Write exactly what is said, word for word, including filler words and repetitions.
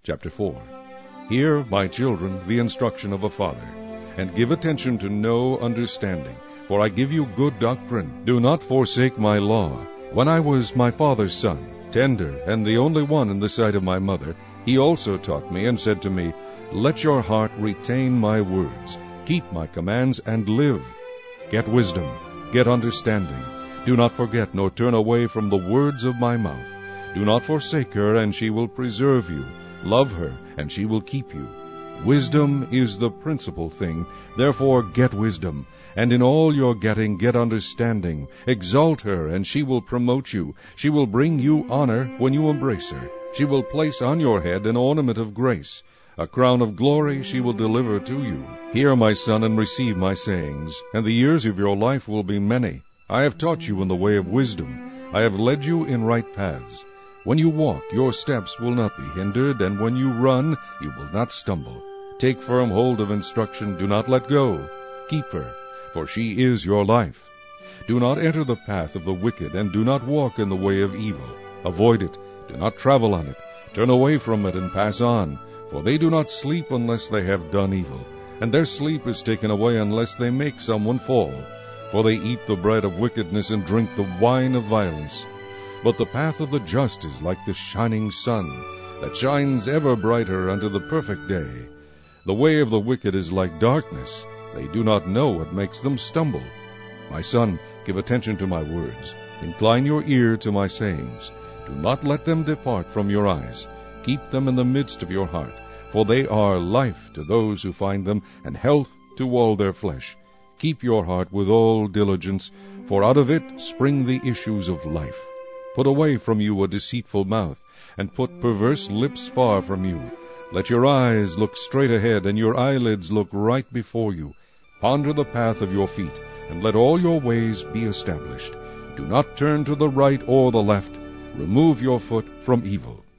Chapter four. Hear, my children, the instruction of a father, and give attention to know understanding, for I give you good doctrine. Do not forsake my law. When I was my father's son, tender, and the only one in the sight of my mother, he also taught me, and said to me, Let your heart retain my words, keep my commands, and live. Get wisdom, get understanding. Do not forget, nor turn away from the words of my mouth. Do not forsake her, and she will preserve you. Love her, and she will keep you. Wisdom is the principal thing. Therefore get wisdom, and in all your getting get understanding. Exalt her, and she will promote you. She will bring you honor when you embrace her. She will place on your head an ornament of grace. A crown of glory she will deliver to you. Hear, my son, and receive my sayings, and the years of your life will be many. I have taught you in the way of wisdom. I have led you in right paths. When you walk, your steps will not be hindered, and when you run, you will not stumble. Take firm hold of instruction, do not let go. Keep her, for she is your life. Do not enter the path of the wicked, and do not walk in the way of evil. Avoid it, do not travel on it. Turn away from it and pass on, for they do not sleep unless they have done evil, and their sleep is taken away unless they make someone fall. For they eat the bread of wickedness and drink the wine of violence. But the path of the just is like the shining sun, that shines ever brighter unto the perfect day. The way of the wicked is like darkness. They do not know what makes them stumble. My son, give attention to my words. Incline your ear to my sayings. Do not let them depart from your eyes. Keep them in the midst of your heart, for they are life to those who find them, and health to all their flesh. Keep your heart with all diligence, for out of it spring the issues of life. Put away from you a deceitful mouth, and put perverse lips far from you. Let your eyes look straight ahead, and your eyelids look right before you. Ponder the path of your feet, and let all your ways be established. Do not turn to the right or the left. Remove your foot from evil.